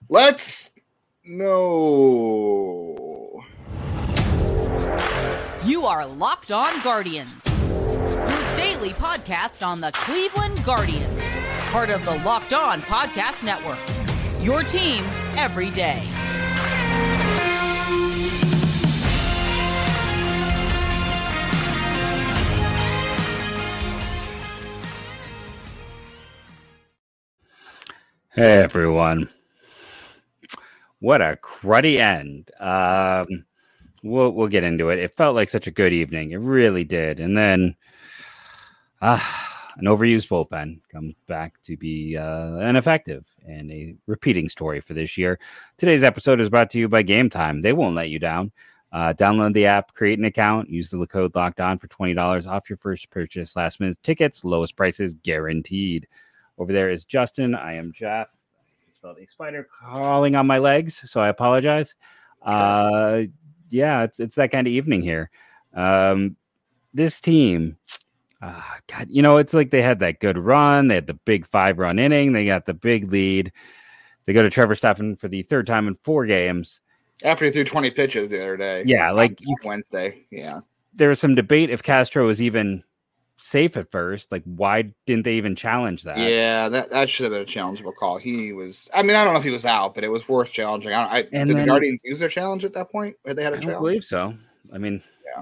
Let's know. You are Locked On Guardians, your daily podcast on the Cleveland Guardians, part of the Locked On Podcast Network, your team every day. Hey everyone. What a cruddy end. We'll get into it. It felt like such a good evening. It really did. And then an overused bullpen comes back to be ineffective and a repeating story for this year. Today's episode is brought to you by Game Time. They won't let you down. Download the app, create an account, use the code Locked On for $20 off your first purchase. Last minute tickets, lowest prices guaranteed. Over there is Justin. I am Jeff. I just felt a spider crawling on my legs, so I apologize. Yeah, it's that kind of evening here. This team, God, it's like they had that good run. They had the big 5-run inning. They got the big lead. They go to Trevor Stephan for the third time in 4 games. After he threw 20 pitches the other day. Yeah, like Wednesday. Yeah. There was some debate if Castro was even safe at first. Like, why didn't they even challenge that? Yeah, that should have been a challengeable call. He was, I don't know if he was out, but it was worth challenging. Did the Guardians use their challenge at that point? Had they had a challenge? I believe so. Yeah.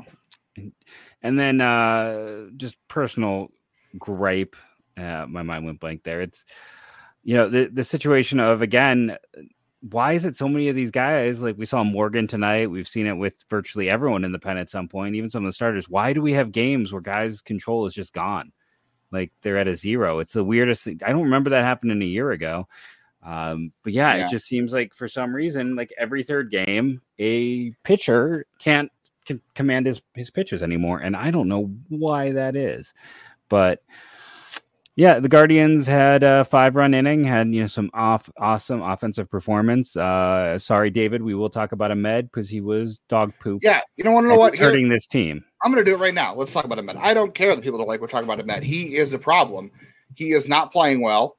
And then just personal gripe. My mind went blank there. It's, the situation of, again, why is it so many of these guys? Like we saw Morgan tonight. We've seen it with virtually everyone in the pen at some point, even some of the starters. Why do we have games where guys' control is just gone? Like they're at a 0. It's the weirdest thing. I don't remember that happening a year ago. But it just seems like for some reason, like every third game, a pitcher can't command his pitches anymore. And I don't know why that is. But yeah, the Guardians had a 5-run inning, had some awesome offensive performance. Sorry, David, we will talk about Ahmed because he was dog poop. Yeah, you don't want to know what hurting this team. I'm going to do it right now. Let's talk about Ahmed. I don't care that people don't like we're talking about Ahmed. He is a problem. He is not playing well.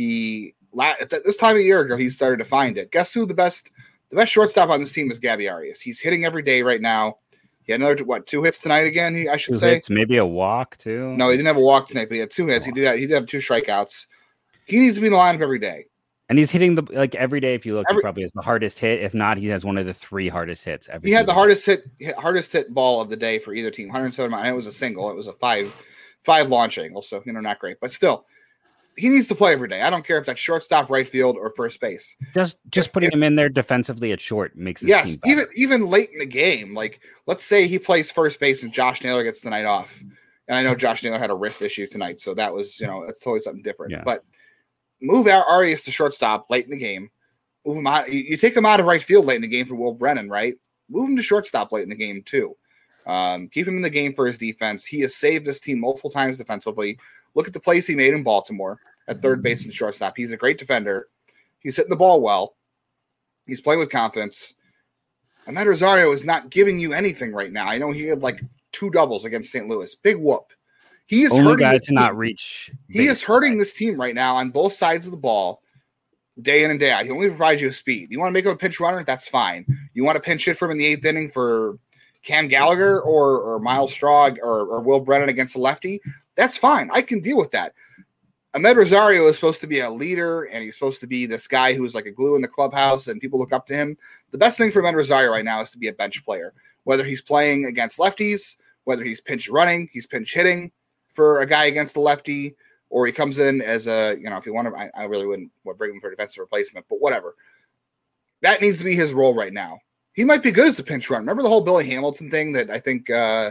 At this time of year ago, he started to find it. Guess who the best shortstop on this team is? Gabby Arias. He's hitting every day right now. He had another 2 hits tonight again. I should say maybe a walk too. No, he didn't have a walk tonight, but he had 2 hits. He did have 2 strikeouts. He needs to be in the lineup every day, and he's hitting every day. If you look, he probably has the hardest hit. If not, he has one of the 3 hardest hits. He had the hardest hit ball of the day for either team. 107 miles. It was a single. It was a 5 launch angle. So not great, but still. He needs to play every day. I don't care if that's shortstop, right field, or first base. Just putting him in there defensively at short makes his team better. even late in the game. Like, let's say he plays first base and Josh Naylor gets the night off. And I know Josh Naylor had a wrist issue tonight, so that was that's totally something different. Yeah. But move Arias to shortstop late in the game. Move him out. You take him out of right field late in the game for Will Brennan, right? Move him to shortstop late in the game too. Keep him in the game for his defense. He has saved this team multiple times defensively. Look at the plays he made in Baltimore at third base and shortstop. He's a great defender. He's hitting the ball well. He's playing with confidence. Ahmed Rosario is not giving you anything right now. I know he had 2 doubles against St. Louis. Big whoop. He is only guy to not reach. He is hurting this team right now on both sides of the ball, day in and day out. He only provides you with speed. You want to make him a pinch runner? That's fine. You want to pinch hit for him in the 8th inning for Cam Gallagher or Miles Straw or Will Brennan against a lefty? That's fine. I can deal with that. Ahmed Rosario is supposed to be a leader, and he's supposed to be this guy who's like a glue in the clubhouse, and people look up to him. The best thing for Ahmed Rosario right now is to be a bench player, whether he's playing against lefties, whether he's pinch running, he's pinch hitting for a guy against the lefty, or he comes in as a, if you want to, I really wouldn't bring him for a defensive replacement, but whatever. That needs to be his role right now. He might be good as a pinch run. Remember the whole Billy Hamilton thing that I think,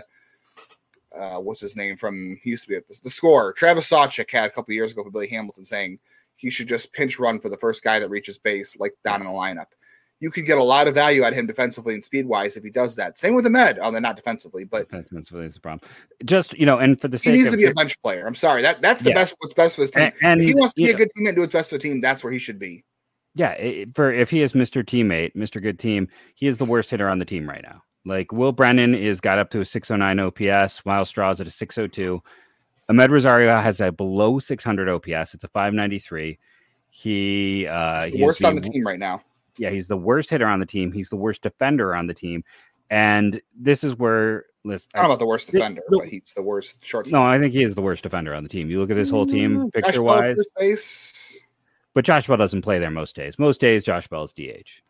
what's his name he used to be at the scorer, Travis Sawchik had a couple of years ago for Billy Hamilton saying he should just pinch run for the first guy that reaches base, down in the lineup. You could get a lot of value out of him defensively and speed wise if he does that. Same with Ahmed, although not defensively, but defensively is the problem. Just and for the sake he needs to be a bench player. I'm sorry, that's the best. What's best for his team. And if he wants to be a good teammate and do what's best for the team, that's where he should be. Yeah, if he is Mr. Teammate, Mr. Good Team, he is the worst hitter on the team right now. Will Brennan got up to a 609 OPS. Miles Straw's at a 602. Ahmed Rosario has a below 600 OPS. It's a 593. He's the worst on the team right now. Yeah, he's the worst hitter on the team. He's the worst defender on the team. And this is where I don't know about the worst defender, but he's the worst shortstop. No, I think he is the worst defender on the team. You look at this whole team picture-wise. But Josh Bell doesn't play there most days. Most days, Josh Bell is DH.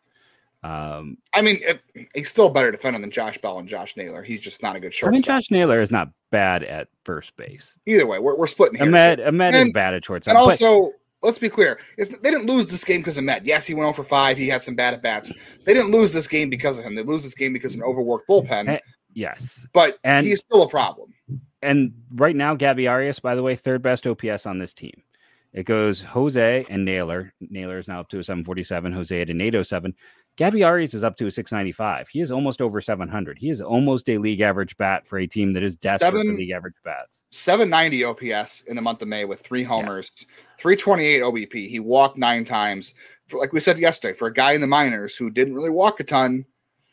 He's still a better defender than Josh Bell and Josh Naylor. He's just not a good shortstop. Josh Naylor is not bad at first base. Either way, we're splitting here. Ahmed is bad at shortstop. And also, let's be clear. They didn't lose this game because of Ahmed. Yes, he went 0 for 5. He had some bad at-bats. They didn't lose this game because of him. They lose this game because of an overworked bullpen. Yes. But he's still a problem. And right now, Gabby Arias, by the way, third best OPS on this team. It goes Jose and Naylor. Naylor is now up to a 747. Jose at an 807. Gabby Arias is up to a 695. He is almost over 700. He is almost a league average bat for a team that is desperate for league average bats. 790 OPS in the month of May with 3 homers, 328 OBP. He walked 9 times. Like we said yesterday, for a guy in the minors who didn't really walk a ton,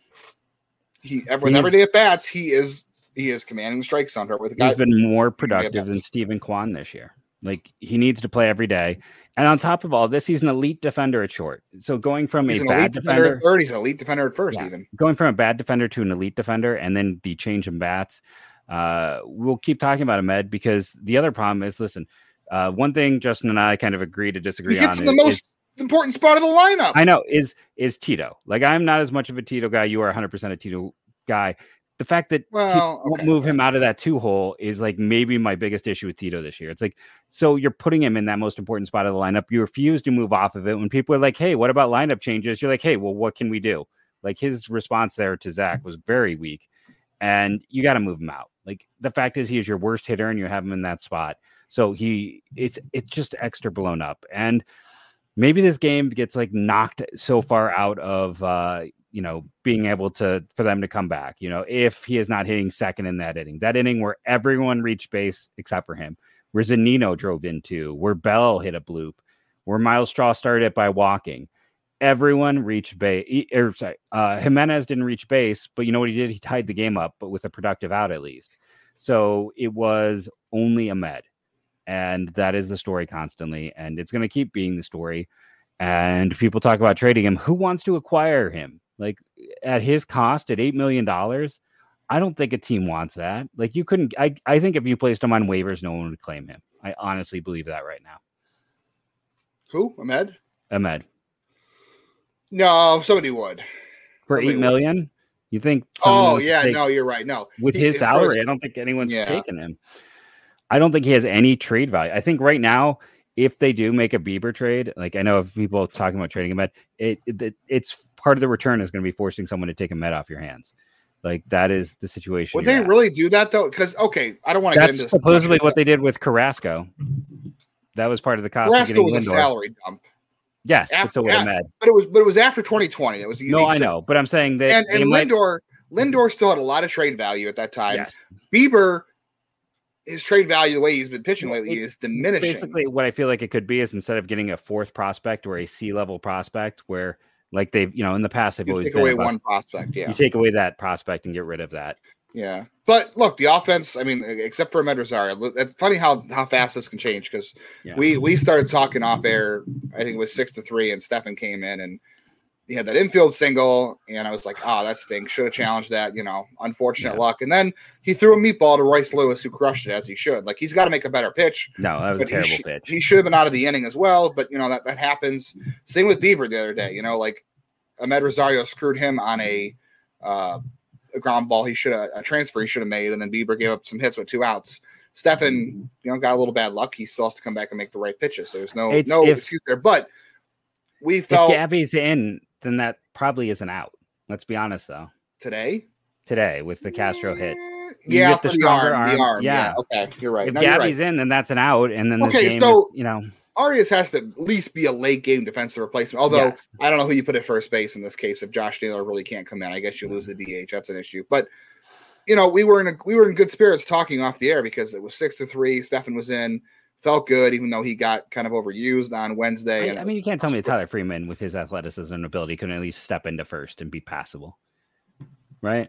with every day at bats, he is commanding the strike zone. He's been more productive than Stephen Kwan this year. Like, he needs to play every day. And on top of all this, he's an elite defender at short. So going from a bad defender at third, he's an elite defender at first, even. Going from a bad defender to an elite defender, and then the change in bats. We'll keep talking about Ahmed because the other problem is, listen, one thing Justin and I kind of agree to disagree on. He gets the most important spot of the lineup. I know, is Tito. Like, I'm not as much of a Tito guy. You are 100% a Tito guy. The fact that Tito won't move him out of that 2 hole is like maybe my biggest issue with Tito this year. It's like, so you're putting him in that most important spot of the lineup. You refuse to move off of it. When people are like, hey, what about lineup changes? You're like, hey, well, what can we do? Like, his response there to Zach was very weak, and you got to move him out. Like, the fact is, he is your worst hitter and you have him in that spot. So it's just extra blown up. And maybe this game gets like knocked so far out of, being able for them to come back, if he is not hitting second in that inning where everyone reached base except for him, where Zunino drove into, where Bell hit a bloop, where Miles Straw started it by walking. Everyone reached base. Jimenez didn't reach base, but you know what he did? He tied the game up, but with a productive out at least. So it was only Ahmed. And that is the story constantly. And it's going to keep being the story. And people talk about trading him. Who wants to acquire him? Like, at his cost, at $8 million, I don't think a team wants that. Like, you couldn't. I think if you placed him on waivers, no one would claim him. I honestly believe that right now. Who? Ahmed? No, somebody would. For $8 million? You think? No, you're right. No, with his salary, I don't think anyone's taking him. I don't think he has any trade value. I think right now, if they do make a Bieber trade, like, I know if people are talking about trading Ahmed, it's part of the return is going to be forcing someone to take Ahmed off your hands. Like, that is the situation. Would they really do that though? Because I don't want to get into this. Supposedly what they did with Carrasco. That was part of the cost. Carrasco was a salary dump. Yes, but so would Ahmed. But it was after 2020. It was I know, but I'm saying that and Lindor still had a lot of trade value at that time. Yes. Bieber, his trade value, the way he's been pitching lately, is diminishing. Basically, what I feel like it could be is, instead of getting a 4th prospect or a C-level prospect, where like they've, in the past, they've always take away one prospect. Yeah, you take away that prospect and get rid of that. Yeah, but look, the offense. I mean, except for Ahmed Rosario, it's funny how fast this can change because we started talking off air. I think it was 6-3, and Stefan came in and he had that infield single, and I was like, "Oh, that stinks. Should have challenged that." Unfortunate luck. And then he threw a meatball to Royce Lewis, who crushed it as he should. Like, he's got to make a better pitch. No, that was a terrible pitch. He should have been out of the inning as well, but that happens. Same with Bieber the other day. Like Ahmed Rosario screwed him on a ground ball. A transfer he should have made, and then Bieber gave up some hits with 2 outs. Stefan, got a little bad luck. He still has to come back and make the right pitches. So there's no excuse there. But we felt if Gabby's in, then that probably isn't out. Let's be honest, though. Today with the Castro hit. Yeah, for the arm. Yeah. Okay, you're right. If Gabby's in, then that's an out. And then Arias has to at least be a late game defensive replacement. Although I don't know who you put at first base in this case. If Josh Naylor really can't come in, I guess you lose the DH. That's an issue. But we were in good spirits talking off the air because it was 6-3. Stefan was in. Felt good, even though he got kind of overused on Wednesday. I mean, you can't tell me Tyler Freeman, with his athleticism and ability, couldn't at least step into first and be passable, right?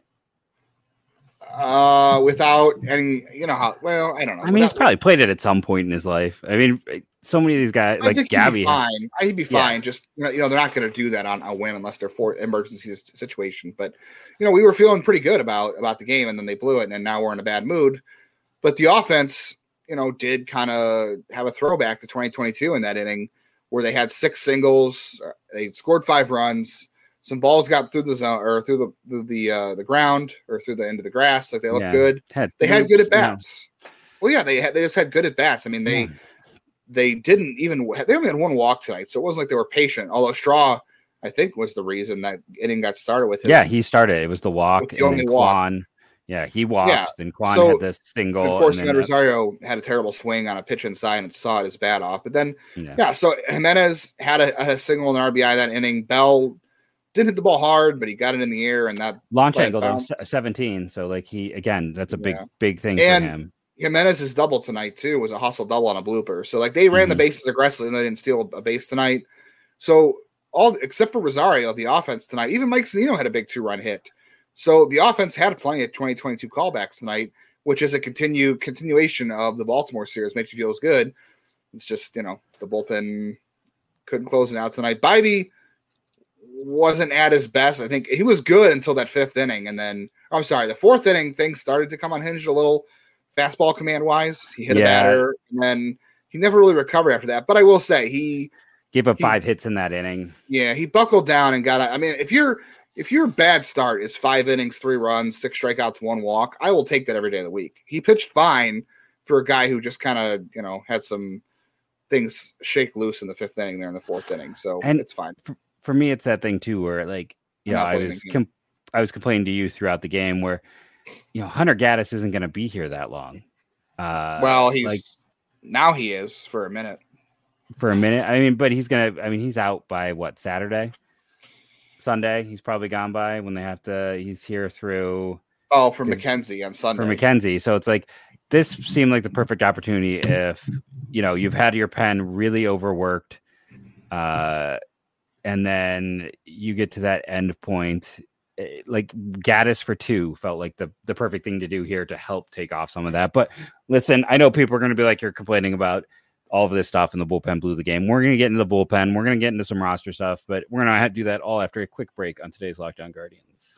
Without any, I don't know. I mean, he's probably played it at some point in his life. I mean, so many of these guys, like Gabby, he'd be fine. Just they're not going to do that on a whim unless they're for emergency situation. But we were feeling pretty good about the game, and then they blew it, and now we're in a bad mood. But the offense, did kind of have a throwback to 2022 in that inning where they had 6 singles, they scored 5 runs, some balls got through the zone or through the ground or through the end of the grass. Like they looked good. They had good at bats. Well, yeah, they just had good at bats. I mean, they only had 1 walk tonight, so it wasn't like they were patient. Although Straw, I think, was the reason that inning got started with him. Yeah, he started. It was the walk. The only walk. Yeah, he walked, and Quan had this single. Of course, and Rosario had a terrible swing on a pitch inside and sawed his bat off. But then, so Jimenez had a single and RBI that inning. Bell didn't hit the ball hard, but he got it in the air, and that launch angle though, 17. So like that's a big thing for him. Jimenez's double tonight too was a hustle double on a blooper. So like they ran the bases aggressively, and they didn't steal a base tonight. So all except for Rosario, the offense tonight, even Mike Zunino had a big 2-run hit. So the offense had plenty of 2022 callbacks tonight, which is a continuation of the Baltimore series. Makes you feel as good. It's just, the bullpen couldn't close it out tonight. Bibee wasn't at his best. I think he was good until that 5th inning. And then, the 4th inning, things started to come unhinged a little fastball command-wise. He hit a batter, and then he never really recovered after that. But I will say, he gave up 5 hits in that inning. Yeah, he buckled down and got – I mean, if your bad start is 5 innings, 3 runs, 6 strikeouts, 1 walk, I will take that every day of the week. He pitched fine for a guy who just kind of, had some things shake loose in the 5th inning there in the 4th inning. So it's fine. For me, it's that thing too, where like, I was complaining to you throughout the game where, Hunter Gaddis isn't going to be here that long. Well, now he is for a minute. For a minute. I mean, but he's out by what, Sunday? He's probably gone by when they have to. He's here through. Oh, for McKenzie on Sunday. For McKenzie, so it's like this seemed like the perfect opportunity if you've had your pen really overworked, and then you get to that end point. Like Gaddis for 2 felt like the perfect thing to do here to help take off some of that. But listen, I know people are going to be like, you're complaining about all of this stuff, and the bullpen blew the game. We're going to get into the bullpen. We're going to get into some roster stuff, but we're going to do that all after a quick break on today's Locked On Guardians.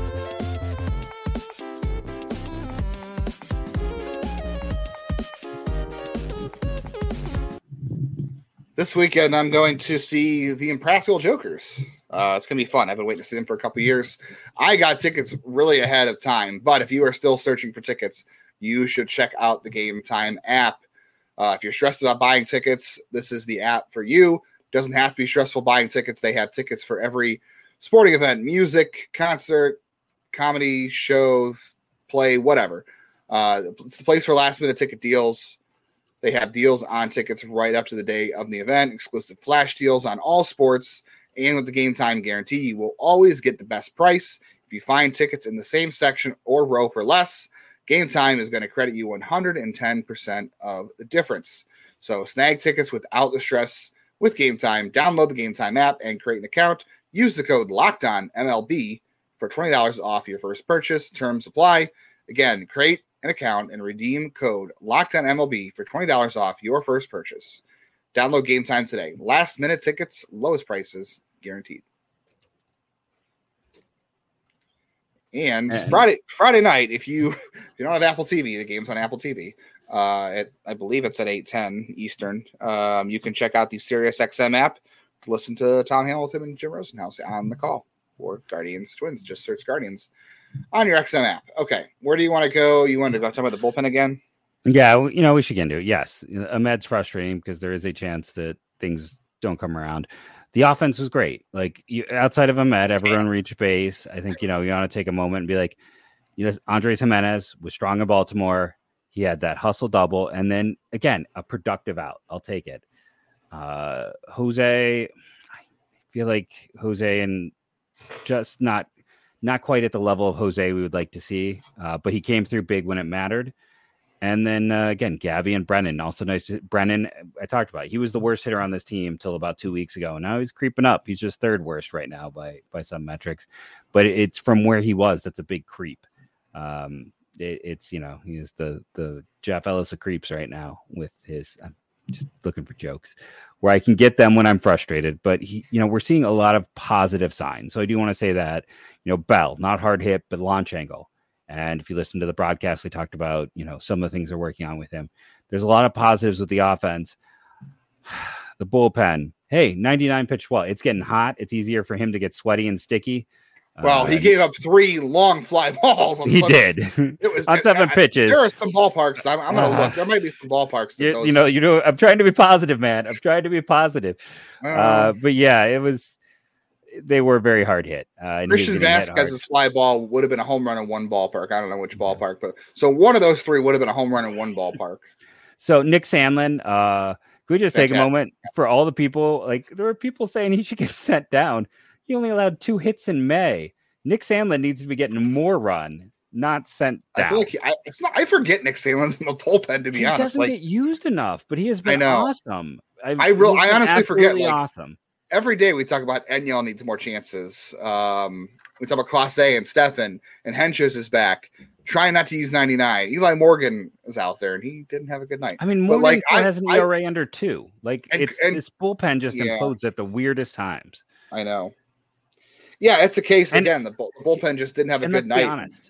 This weekend, I'm going to see the Impractical Jokers. It's going to be fun. I've been waiting to see them for a couple years. I got tickets really ahead of time, but if you are still searching for tickets, you should check out the Game Time app. If you're stressed about buying tickets, this is the app for you. Doesn't have to be stressful buying tickets. They have tickets for every sporting event, music, concert, comedy, show, play, whatever. It's the place for last-minute ticket deals. They have deals on tickets right up to the day of the event, exclusive flash deals on all sports, and with the Game Time guarantee, you will always get the best price. If you find tickets in the same section or row for less, Game Time is going to credit you 110% of the difference. So snag tickets without the stress with Game Time. Download the Game Time app and create an account. Use the code LOCKEDONMLB for $20 off your first purchase. Terms apply. Again, create an account and redeem code LOCKEDONMLB for $20 off your first purchase. Download Game Time today. Last minute tickets, lowest prices guaranteed. And Friday night, if you don't have Apple TV, the game's on Apple TV. I believe it's at 8:10 Eastern. You can check out the SiriusXM app to listen to Tom Hamilton and Jim Rosenhaus on the call for Guardians Twins. Just search Guardians on your XM app. Okay, where do you want to go? You want to go talk about the bullpen again? Yeah, we should get into it. Yes, Ahmed's frustrating because there is a chance that things don't come around. The offense was great. Like outside of Ahmed, everyone reached base. I think, you want to take a moment and be like, Andres Jimenez was strong in Baltimore. He had that hustle double. And then again, a productive out. I'll take it. Jose, I feel like Jose and just not quite at the level of Jose we would like to see. But he came through big when it mattered. And then again, Gabby and Brennan, also nice. Brennan, I talked about, he was the worst hitter on this team till about 2 weeks ago. Now he's creeping up. He's just 3rd worst right now by some metrics, but it's from where he was. That's a big creep. It's he is the Jeff Ellis of creeps right now with his. just looking for jokes where I can get them when I'm frustrated. But we're seeing a lot of positive signs. So I do want to say that, Bell, not hard hit, but launch angle. And if you listen to the broadcast, they talked about, some of the things they're working on with him. There's a lot of positives with the offense. The bullpen, hey, 99 pitch well. It's getting hot. It's easier for him to get sweaty and sticky. Well, he gave up 3 long fly balls. He did. It was on 7 pitches. There are some ballparks. I'm going to look. There might be some ballparks. I'm trying to be positive, man. I'm trying to be positive. But yeah, they were very hard hit. Christian Vasquez's fly ball would have been a home run in one ballpark. I don't know which ballpark, but so one of those 3 would have been a home run in one ballpark. So Nick Sandlin, could we just take a moment for all the people? Like, there were people saying he should get sent down. He only allowed 2 hits in May. Nick Sandlin needs to be getting more run, not sent down. I feel like I forget Nick Sandlin's in the bullpen, to be honest. He doesn't get used enough, but he has been awesome. I honestly forget. Awesome. Every day we talk about Enyel needs more chances. We talk about Clase and Stefan, and Hentges is back. Trying not to use 99. Eli Morgan is out there, and he didn't have a good night. I mean, Morgan has an ERA under 2. Like, this bullpen just implodes at the weirdest times. I know. Yeah, it's a case again. The bullpen just didn't have a good night. Be honest.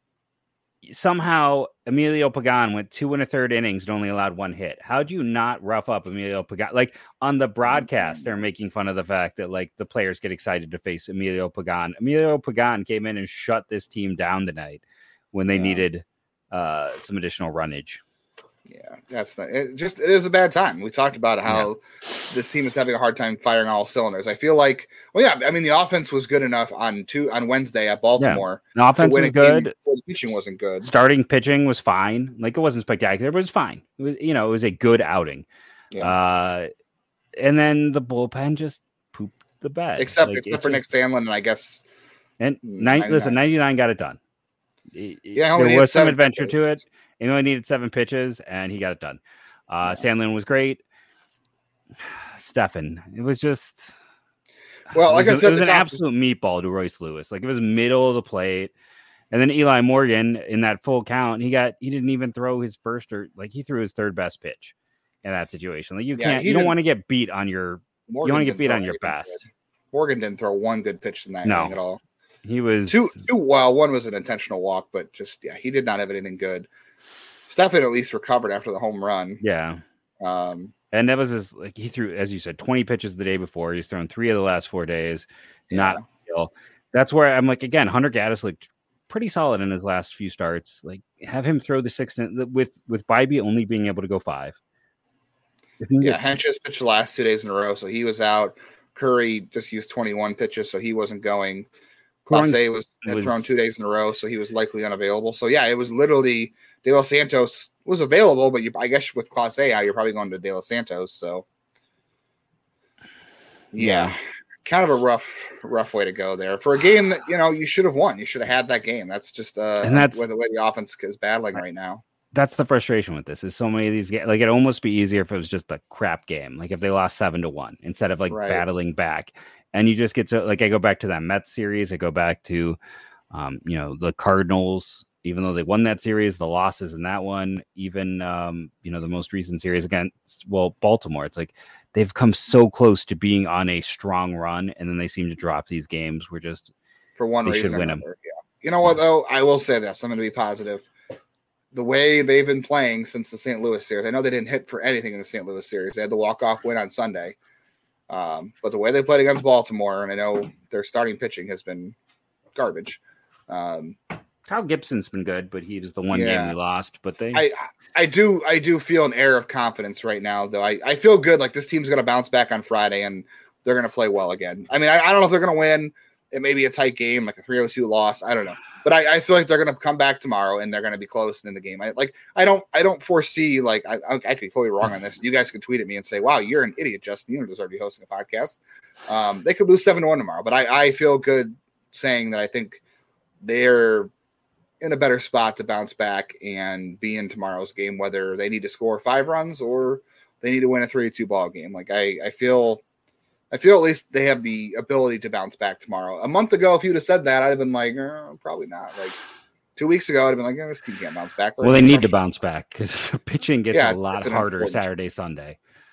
Somehow Emilio Pagan went 2 1/3 innings and only allowed 1 hit. How do you not rough up Emilio Pagan? Like, on the broadcast, they're making fun of the fact that, like, the players get excited to face Emilio Pagan. Emilio Pagan came in and shut this team down tonight when they needed some additional runnage. Yeah, that's not it. It is a bad time. We talked about how this team is having a hard time firing all cylinders. I feel like, the offense was good enough on Wednesday at Baltimore. The offense was good. The pitching wasn't good. Starting pitching was fine. Like, it wasn't spectacular, but it was fine. It was a good outing. Yeah. And then the bullpen just pooped the bed. Except for Nick Sandlin, and I guess. And 99 got it done. There was some adventure to it. He only needed 7 pitches, and he got it done. Sandlin was great. Stefan, it was just... Well, like I said, it was an absolute meatball to Royce Lewis. Like, it was middle of the plate. And then Eli Morgan, in that full count, he didn't even throw his first, or like, he threw his 3rd best pitch in that situation. Like, you don't want to get beat on your... You want to get beat on your best. Good. Morgan didn't throw 1 good pitch in that inning at all. He was... Two, well, 1 was an intentional walk, but he did not have anything good. Stefan at least recovered after the home run. Yeah. And that was he threw, as you said, 20 pitches the day before. He's thrown 3 of the last 4 days. Not ideal. That's where I'm like, again, Hunter Gaddis looked pretty solid in his last few starts. Like, have him throw the 6th with Bybee only being able to go 5. Hentges pitched the last 2 days in a row, so he was out. Curry just used 21 pitches, so he wasn't going. Clase had thrown 2 days in a row, so he was likely unavailable. So it was literally De Los Santos was available, but I guess with Clase out, you're probably going to De Los Santos. So kind of a rough way to go there for a game that you should have won. You should have had that game. That's just and that's the way the offense is battling right now. That's the frustration with this. Is so many of these games. Like, it'd almost be easier if it was just a crap game. Like, if they lost 7-1 instead of battling back. And you just get to, like, I go back to that Mets series. I go back to, the Cardinals, even though they won that series, the losses in that one, even, the most recent series against, Baltimore. It's like they've come so close to being on a strong run, and then they seem to drop these games where just for one reason or another. Yeah. You know what, though? I will say this. I'm going to be positive. The way they've been playing since the St. Louis series, I know they didn't hit for anything in the St. Louis series. They had the walk-off win on Sunday. But the way they played against Baltimore, and I know their starting pitching has been garbage. Kyle Gibson's been good, but he was the one game we lost. But I do feel an air of confidence right now, though. I feel good. Like, this team's going to bounce back on Friday, and they're going to play well again. I mean, I don't know if they're going to win. It may be a tight game, like a 3-2 loss. I don't know. But I feel like they're going to come back tomorrow, and they're going to be close in the game. I don't foresee, like, I could be totally wrong on this. You guys can tweet at me and say, wow, you're an idiot, Justin. You don't deserve to be hosting a podcast. They could lose 7-1 tomorrow. But I feel good saying that I think they're in a better spot to bounce back and be in tomorrow's game, whether they need to score 5 runs or they need to win a 3-2 ball game. Like, I feel at least they have the ability to bounce back tomorrow. A month ago, if you'd have said that, I'd have been like, probably not. Like 2 weeks ago, I'd have been like, this team can't bounce back. Well, they need to bounce back because pitching gets a lot harder Saturday, Sunday.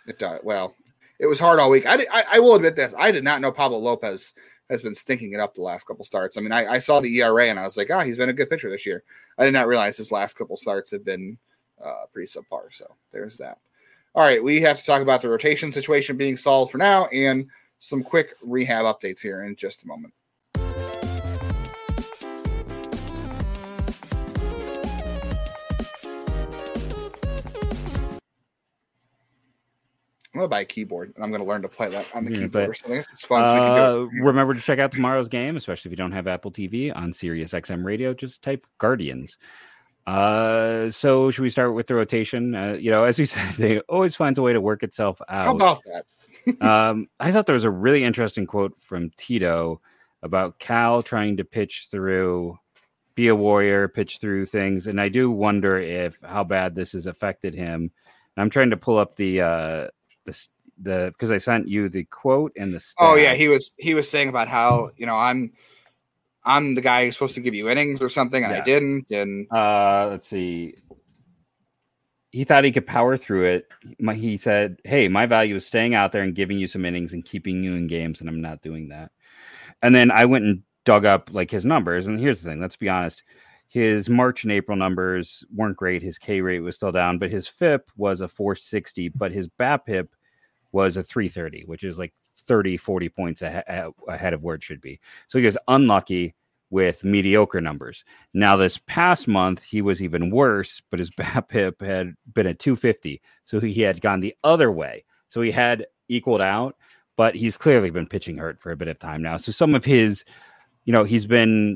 It does. Well, it was hard all week. I will admit this. I did not know Pablo Lopez has been stinking it up the last couple starts. I mean, I saw the ERA and I was like, he's been a good pitcher this year. I did not realize his last couple starts have been pretty subpar. So there's that. All right, we have to talk about the rotation situation being solved for now and some quick rehab updates here in just a moment. I'm going to buy a keyboard, and I'm going to learn to play that on the keyboard or something. It's fun. So we can do it. Remember to check out tomorrow's game, especially if you don't have Apple TV on Sirius XM Radio. Just type Guardians. So should we start with the rotation? As we said, they always finds a way to work itself out. How about that? I thought there was a really interesting quote from Tito about Cal trying to pitch through, be a warrior, pitch through things. And I do wonder how bad this has affected him. And I'm trying to pull up the because I sent you the quote and the stat. Oh yeah, he was saying about how I'm the guy who's supposed to give you innings or something, and I didn't. And let's see, he thought he could power through it. He said, "Hey, my value is staying out there and giving you some innings and keeping you in games, and I'm not doing that." And then I went and dug up like his numbers, and here's the thing: let's be honest. His March and April numbers weren't great. His K rate was still down, but his FIP was a 460, but his BABIP was a 330, which is like 30, 40 points ahead of where it should be. So he was unlucky with mediocre numbers. Now, this past month, he was even worse, but his BABIP had been at 250. So he had gone the other way. So he had equaled out, but he's clearly been pitching hurt for a bit of time now. So some of his, he's been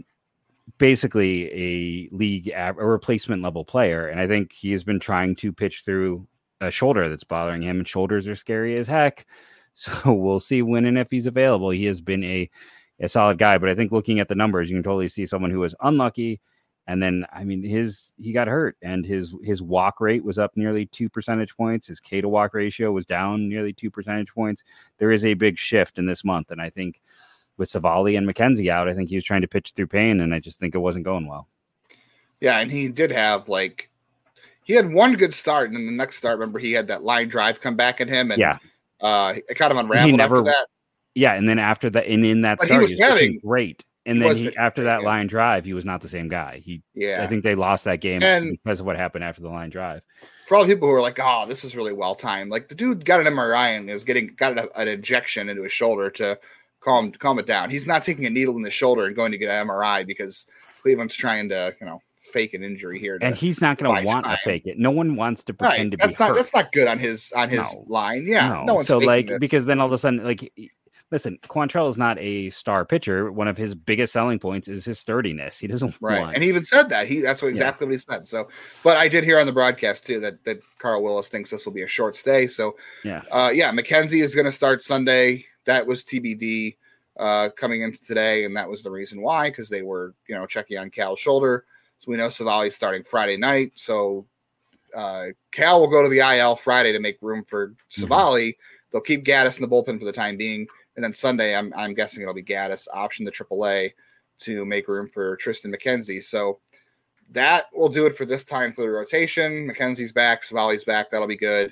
basically a replacement level player. And I think he has been trying to pitch through a shoulder that's bothering him, and shoulders are scary as heck. So we'll see when and if he's available. He has been a solid guy, but I think looking at the numbers, you can totally see someone who was unlucky. And then, I mean, he got hurt, and his walk rate was up nearly 2 percentage points. His K to walk ratio was down nearly 2 percentage points. There is a big shift in this month. And I think with Savali and McKenzie out, I think he was trying to pitch through pain, and I just think it wasn't going well. Yeah, and he did have he had one good start, and then the next start, remember, he had that line drive come back at him, and it kind of unraveled after that. Yeah, and then after that, and in that start, he was pitching great. And then after that line drive, he was not the same guy. I think they lost that game because of what happened after the line drive. For all the people who are like, "Oh, this is really well timed," like the dude got an MRI and got an injection into his shoulder to calm it down. He's not taking a needle in the shoulder and going to get an MRI because Cleveland's trying to, fake an injury here. And he's not going to want to fake it. No one wants to pretend to be hurt. That's not good on his line. Yeah, no one's so because then all of a sudden, listen, Quantrill is not a star pitcher. One of his biggest selling points is his sturdiness. He doesn't want. And he even said that. That's exactly what he said. So, but I did hear on the broadcast too that Carl Willis thinks this will be a short stay. So, McKenzie is going to start Sunday. That was TBD coming into today, and that was the reason why, because they were checking on Cal's shoulder. So we know Savali's starting Friday night. So Cal will go to the IL Friday to make room for Savali. They'll keep Gaddis in the bullpen for the time being. And then Sunday, I'm guessing it'll be Gaddis option to AAA to make room for Tristan McKenzie. So that will do it for this time for the rotation. McKenzie's back, Savali's back. That'll be good.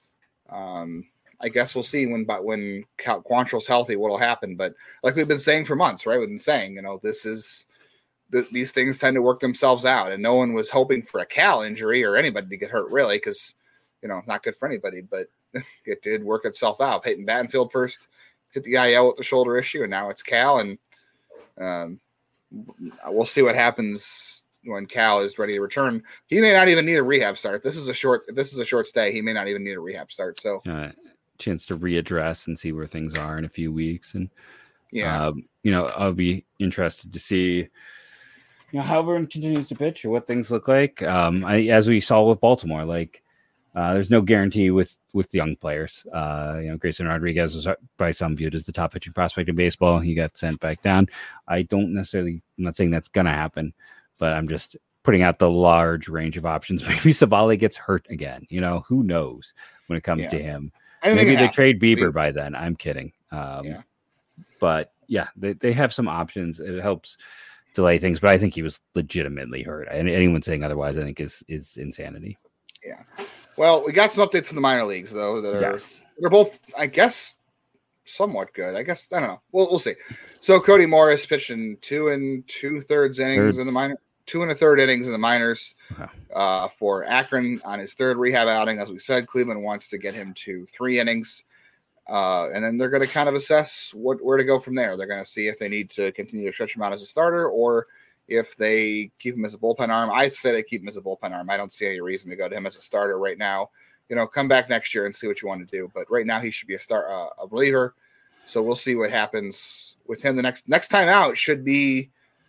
I guess we'll see when Quantrill's healthy what'll happen. But like we've been saying for months, right? We've been saying, these things tend to work themselves out, and no one was hoping for a Cal injury or anybody to get hurt really, because not good for anybody. But it did work itself out. Peyton Battenfield first hit the IL with the shoulder issue, and now it's Cal, and we'll see what happens when Cal is ready to return. He may not even need a rehab start. If this is a short stay, he may not even need a rehab start. So chance to readdress and see where things are in a few weeks, and I'll be interested to see how everyone continues to pitch or what things look like. As we saw with Baltimore, there's no guarantee with young players. Grayson Rodriguez was by some viewed as the top pitching prospect in baseball. He got sent back down. I'm not saying that's going to happen, but I'm just putting out the large range of options. Maybe Savali gets hurt again. Who knows when it comes to him. Maybe they trade Bieber by then. I'm kidding. But they have some options. It helps delay things, but I think he was legitimately hurt. And anyone saying otherwise, I think is insanity. Yeah. Well, we got some updates from the minor leagues though that They're both, I guess, somewhat good. I guess I don't know. We'll see. So Cody Morris pitched in 2 2/3 innings in the minor, 2 1/3 innings in the minors for Akron on his third rehab outing. As we said, Cleveland wants to get him to 3 innings, and then they're going to kind of assess where to go from there. They're going to see if they need to continue to stretch him out as a starter or if they keep him as a bullpen arm. I'd say they keep him as a bullpen arm. I don't see any reason to go to him as a starter right now. Come back next year and see what you want to do. But right now he should be a reliever. So we'll see what happens with him. The next time out should be,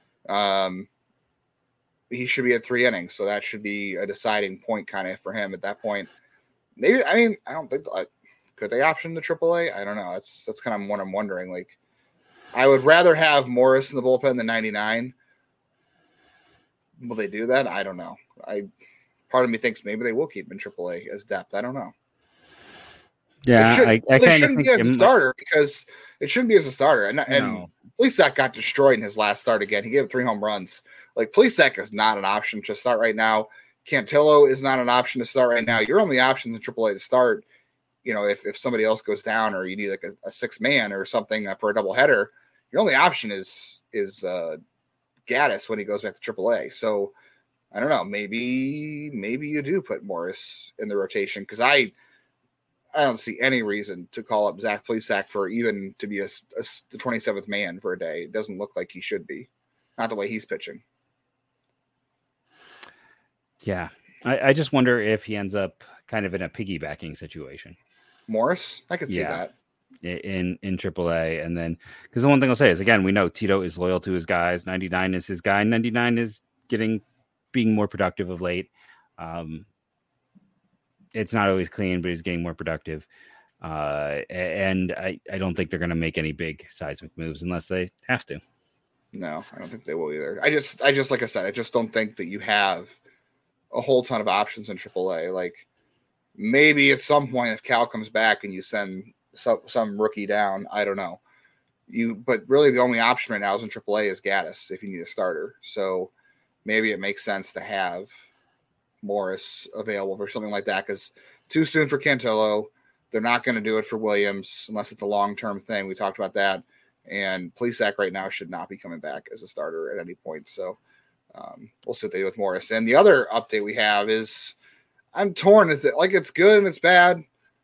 he should be at 3 innings. So that should be a deciding point kind of for him at that point. Maybe, I don't think, could they option the AAA? I don't know. That's kind of what I'm wondering. Like, I would rather have Morris in the bullpen than 99. Will they do that? I don't know. Part of me thinks maybe they will keep him in AAA as depth. I don't know. Yeah, I shouldn't be as a starter because it shouldn't be as a starter. And Plesac got destroyed in his last start again. He gave 3 home runs. Like, Plesac is not an option to start right now. Cantillo is not an option to start right now. Your only options in AAA to start, if somebody else goes down or you need like a 6-man or something for a doubleheader, your only option is Gaddis when he goes back to AAA. So I don't know. Maybe you do put Morris in the rotation because I don't see any reason to call up Zach Plesac for even to be the 27th man for a day. It doesn't look like he should be. Not the way he's pitching. Yeah. I just wonder if he ends up kind of in a piggybacking situation. Morris? I could see that. In AAA. And then, because the one thing I'll say is, again, we know Tito is loyal to his guys. 99 is his guy. 99 is being more productive of late. It's not always clean, but he's getting more productive. And I don't think they're going to make any big seismic moves unless they have to. No, I don't think they will either. I just like I said, I just don't think that you have a whole ton of options in AAA. Like, maybe at some point if Cal comes back and you send some rookie down, I don't know. But really the only option right now is in AAA is Gaddis if you need a starter. So maybe it makes sense to have Morris available for something like that because too soon for Cantillo. They're not going to do it for Williams unless it's a long-term thing. We talked about that. And Plesac right now should not be coming back as a starter at any point. So we'll see what they do with Morris. And the other update we have is I'm torn. It's good and it's bad.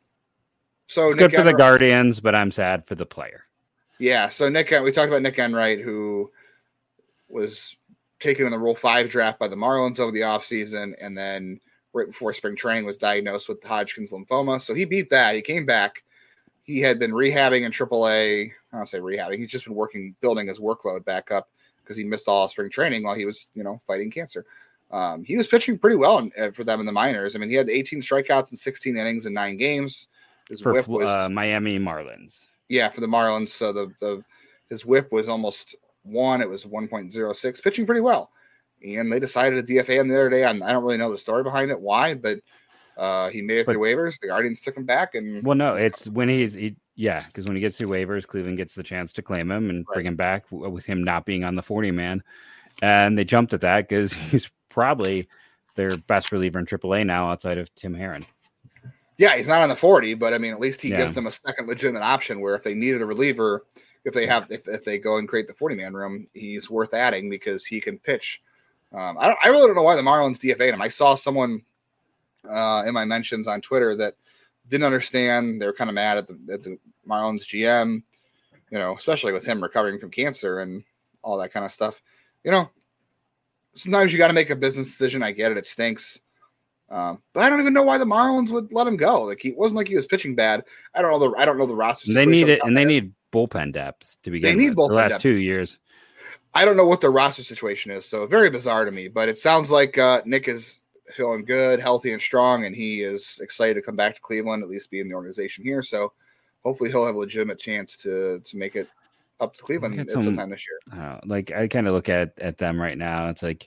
So it's good for the Guardians, but I'm sad for the player. Yeah. So we talked about Nick Enright, who was taken in the Rule 5 draft by the Marlins over the offseason, and then right before spring training was diagnosed with Hodgkin's lymphoma. So he beat that. He came back. He had been rehabbing in AAA. I don't say rehabbing. He's just been building his workload back up because he missed all spring training while he was, fighting cancer. He was pitching pretty well for them in the minors. I mean, he had 18 strikeouts in 16 innings in 9 games. His whip was Miami Marlins. Yeah, for the Marlins. So his whip was almost 1. It was 1.06, pitching pretty well. And they decided to DFA him the other day. I don't really know the story behind it, why, but he made it through waivers. The Guardians took him back. It's when because when he gets through waivers, Cleveland gets the chance to claim him and bring him back with him not being on the 40-man. And they jumped at that because he's probably their best reliever in AAA now outside of Tim Herron. Yeah, he's not on the 40, but I mean, at least he gives them a second legitimate option where if they needed a reliever, if they go and create the 40-man room, he's worth adding because he can pitch. I really don't know why the Marlins DFA'd him. I saw someone in my mentions on Twitter that didn't understand. They were kind of mad at the Marlins GM, especially with him recovering from cancer and all that kind of stuff. Sometimes you got to make a business decision. I get it. It stinks. But I don't even know why the Marlins would let him go. Like, he wasn't like he was pitching bad. I don't know the roster. They need it, and they need bullpen depth to begin. They need bullpen the last depth. 2 years. I don't know what their roster situation is, so very bizarre to me. But it sounds like Nick is feeling good, healthy, and strong, and he is excited to come back to Cleveland, at least be in the organization here. So hopefully he'll have a legitimate chance to make it up to Cleveland at some time this year. I kind of look at them right now. It's like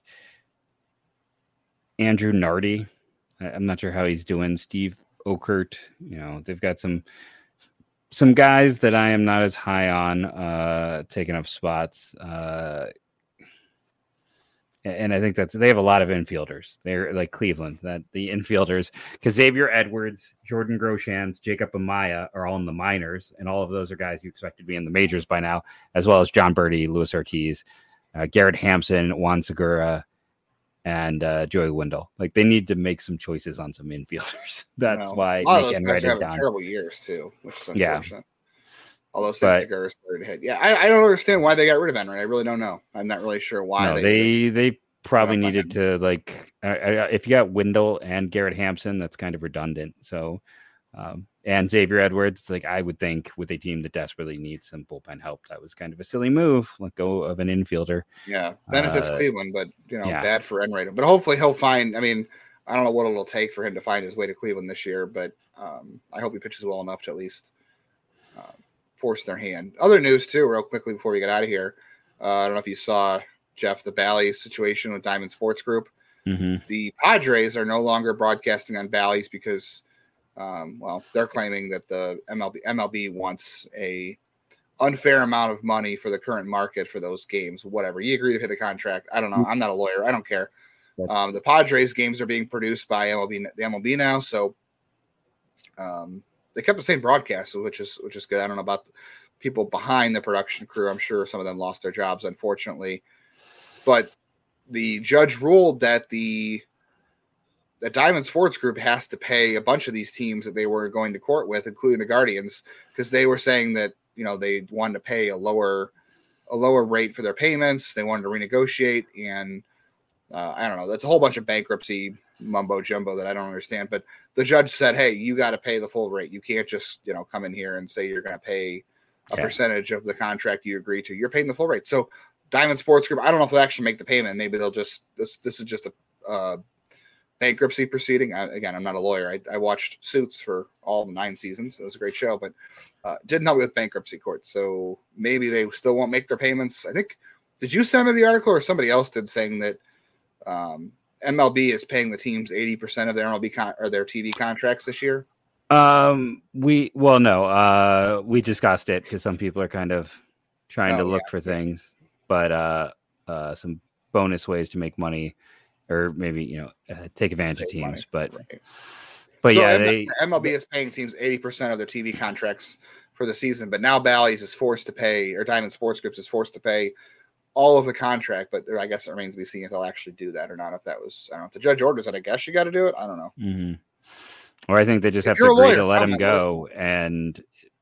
Andrew Nardi. I'm not sure how he's doing. Steve Okert. They've got some guys that I am not as high on taking up spots. And I think they have a lot of infielders. They're like Cleveland, that the infielders, because Xavier Edwards, Jordan Groshans, Jacob Amaya are all in the minors, and all of those are guys you expect to be in the majors by now, as well as John Birdie, Luis Ortiz, Garrett Hampson, Juan Segura, and Joey Wendell. Like they need to make some choices on some infielders. That's why Nick Enright is down. Terrible years too, which is unfortunate. Yeah. Although Segura is third hit. Yeah, I don't understand why they got rid of Enright. I really don't know. I'm not really sure why. No, they probably needed to like if you got Wendell and Garrett Hampson, that's kind of redundant. So and Xavier Edwards, like I would think with a team that desperately needs some bullpen help, that was kind of a silly move. Let go of an infielder. Yeah, benefits Cleveland, but bad for Enright. But hopefully he'll find. I mean, I don't know what it'll take for him to find his way to Cleveland this year, but I hope he pitches well enough to at least force their hand. Other news too, real quickly before we get out of here. I don't know if you saw, Jeff, the Bally's situation with Diamond Sports Group. Mm-hmm. The Padres are no longer broadcasting on Bally's because, they're claiming that the MLB wants a unfair amount of money for the current market for those games. Whatever, you agree to pay the contract. I don't know. I'm not a lawyer. I don't care. The Padres games are being produced by the MLB now, so they kept the same broadcast, which is good. I don't know about the people behind the production crew. I'm sure some of them lost their jobs, unfortunately. But the judge ruled that the Diamond Sports Group has to pay a bunch of these teams that they were going to court with, including the Guardians, because they were saying that they wanted to pay a lower rate for their payments. They wanted to renegotiate, and I don't know. That's a whole bunch of bankruptcy mumbo jumbo that I don't understand. But the judge said, hey, you got to pay the full rate. You can't just, come in here and say you're going to pay a percentage of the contract you agree to. You're paying the full rate. So Diamond Sports Group, I don't know if they'll actually make the payment. Maybe they'll just, this is just a bankruptcy proceeding. Again, I'm not a lawyer. I watched Suits for all the 9 seasons. It was a great show, but didn't help me with bankruptcy court. So maybe they still won't make their payments. I think, did you send me the article or somebody else did, saying that MLB is paying the teams 80% of their MLB or their TV contracts this year? We discussed it because some people are kind of trying to look for things, but some bonus ways to make money, or maybe take advantage of teams. Money. But so MLB is paying teams 80% of their TV contracts for the season, but now Bally's is forced to pay, or Diamond Sports Group is forced to pay all of the contract, but I guess it remains to be seen if they'll actually do that or not. If that was, I don't know, if the judge orders it, I guess you got to do it. I don't know. Mm-hmm. Or I think they just have to agree to let him go. And,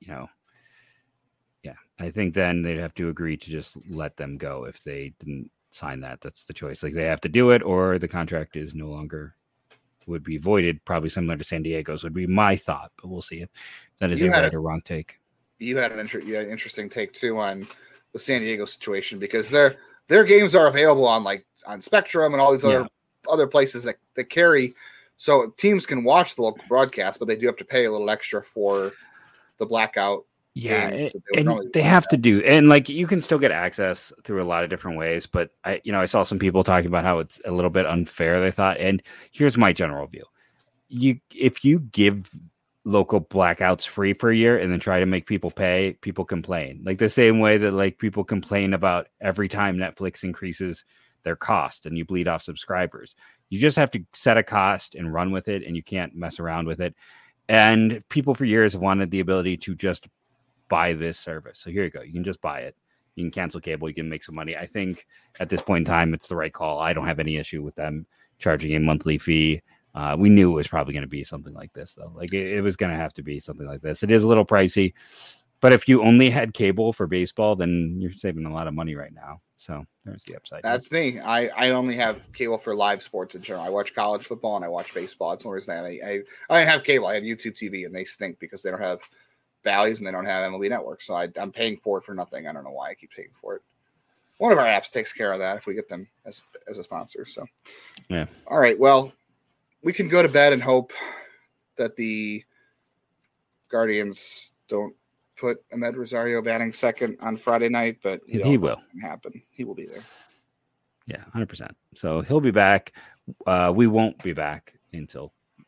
I think then they'd have to agree to just let them go if they didn't sign that. That's the choice. Like they have to do it, or the contract is no longer, would be voided. Probably similar to San Diego's would be my thought, but we'll see if that is a right or wrong take. You had an interesting take too on the San Diego situation, because their games are available on Spectrum and all these other places that carry, so teams can watch the local broadcast, but they do have to pay a little extra for the blackout. Yeah, and they have to do, and you can still get access through a lot of different ways, but I saw some people talking about how it's a little bit unfair, they thought, and here's my general view. If you give local blackouts free for a year and then try to make people pay, people complain. Like the same way that people complain about every time Netflix increases their cost and you bleed off subscribers. You just have to set a cost and run with it, and you can't mess around with it. And people for years have wanted the ability to just buy this service. So here you go. You can just buy it. You can cancel cable. You can make some money. I think at this point in time, it's the right call. I don't have any issue with them charging a monthly fee. We knew it was probably going to be something like this, though. It was going to have to be something like this. It is a little pricey, but if you only had cable for baseball, then you're saving a lot of money right now. So there's the upside. That's me. I only have cable for live sports in general. I watch college football and I watch baseball. That's the only reason I didn't have cable. I have YouTube TV, and they stink because they don't have Bally's and they don't have MLB Network. So I'm paying for it for nothing. I don't know why I keep paying for it. One of our apps takes care of that if we get them as a sponsor. So yeah. All right. Well, we can go to bed and hope that the Guardians don't put Ahmed Rosario batting second on Friday night, but he will happen. He will be there. Yeah, 100%. So he'll be back. We won't be back until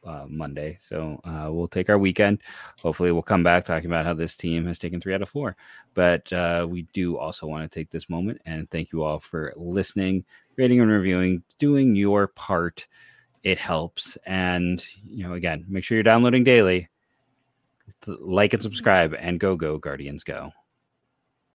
Monday. So we'll take our weekend. Hopefully we'll come back talking about how this team has taken 3 out of 4. But we do also want to take this moment and thank you all for listening, rating and reviewing, doing your part. It helps. And, again, make sure you're downloading daily. Like and subscribe, and go Guardians go.